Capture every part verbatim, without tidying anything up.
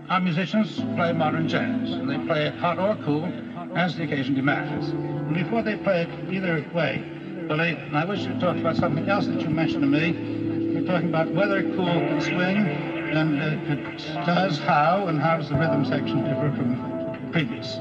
Our musicians play modern jazz, and they play it hot or cool as the occasion demands. And before they play it either way, Billy, I wish you talked about something else that you mentioned to me. You're talking about whether cool can swing, and uh, if it does, how, and how does the rhythm section differ from previous?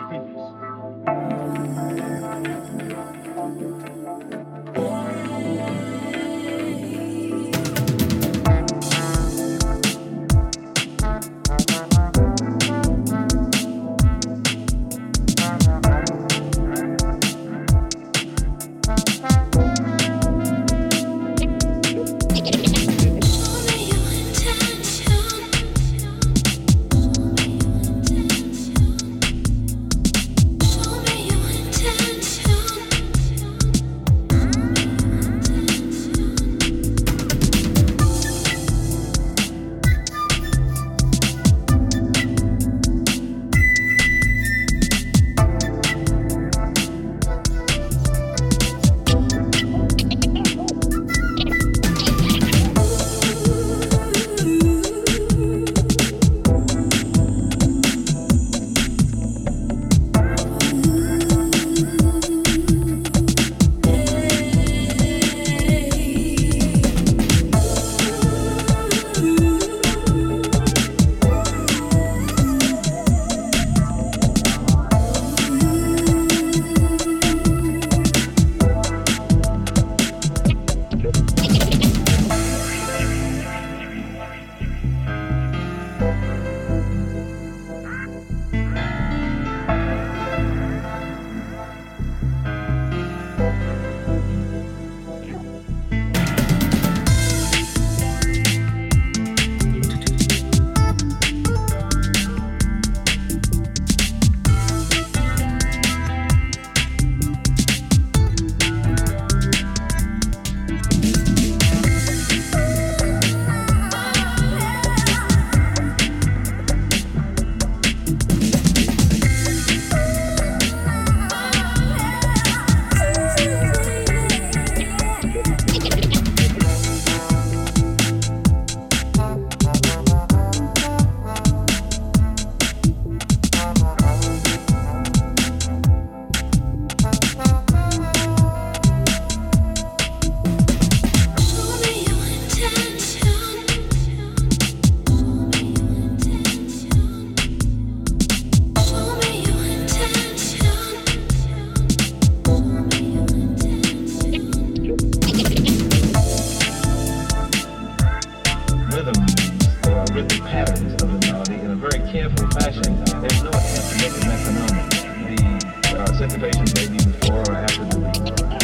careful fashion. There's no attempt to make it metronomic. The uh, syncopations may be before or after the beat.